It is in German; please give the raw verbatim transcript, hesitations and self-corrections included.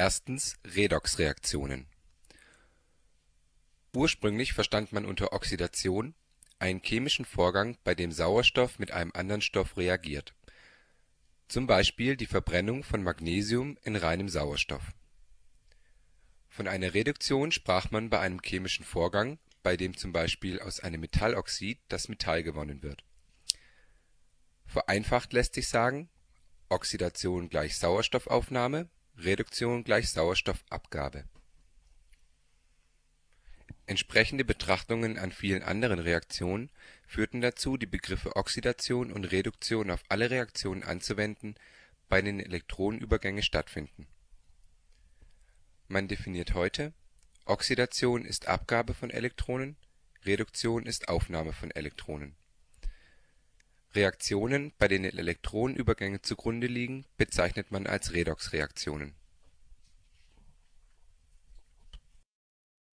Erstens Redoxreaktionen. Ursprünglich verstand man unter Oxidation einen chemischen Vorgang, bei dem Sauerstoff mit einem anderen Stoff reagiert, zum Beispiel die Verbrennung von Magnesium in reinem Sauerstoff. Von einer Reduktion sprach man bei einem chemischen Vorgang, bei dem zum Beispiel aus einem Metalloxid das Metall gewonnen wird. Vereinfacht lässt sich sagen: Oxidation = Sauerstoffaufnahme, Reduktion = Sauerstoffabgabe. Entsprechende Betrachtungen an vielen anderen Reaktionen führten dazu, die Begriffe Oxidation und Reduktion auf alle Reaktionen anzuwenden, bei denen Elektronenübergänge stattfinden. Man definiert heute: Oxidation ist Abgabe von Elektronen, Reduktion ist Aufnahme von Elektronen. Reaktionen, bei denen Elektronenübergänge zugrunde liegen, bezeichnet man als Redoxreaktionen